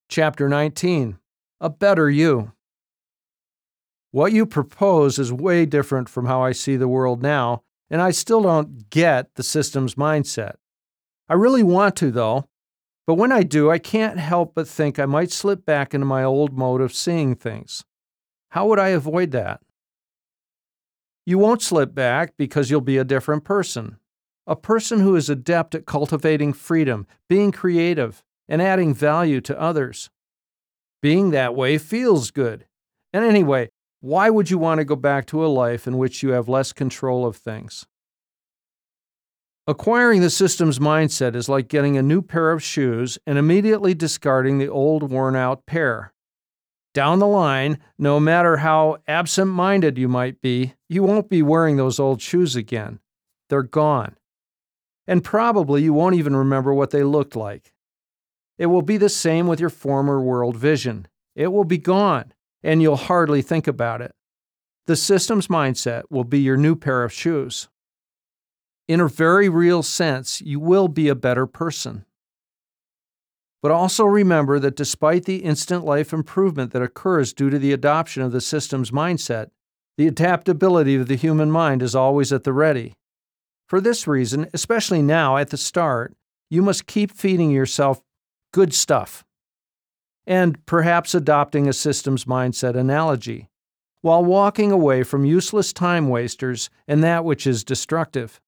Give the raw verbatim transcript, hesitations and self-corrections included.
Chapter nineteen, A Better You. What you propose is way different from how I see the world now, and I still don't get the systems mindset. I really want to, though, but when I do, I can't help but think I might slip back into my old mode of seeing things. How would I avoid that? You won't slip back because you'll be a different person. A person who is adept at cultivating freedom, being creative, and adding value to others. Being that way feels good. And anyway, why would you want to go back to a life in which you have less control of things? Acquiring the systems mindset is like getting a new pair of shoes and immediately discarding the old worn-out pair. Down the line, no matter how absent-minded you might be, you won't be wearing those old shoes again. They're gone. And probably you won't even remember what they looked like. It will be the same with your former world vision. It will be gone, and you'll hardly think about it. The systems mindset will be your new pair of shoes. In a very real sense, you will be a better person. But also remember that despite the instant life improvement that occurs due to the adoption of the systems mindset, the adaptability of the human mind is always at the ready. For this reason, especially now at the start, you must keep feeding yourself good stuff, and perhaps adopting a systems mindset analogy, while walking away from useless time wasters and that which is destructive.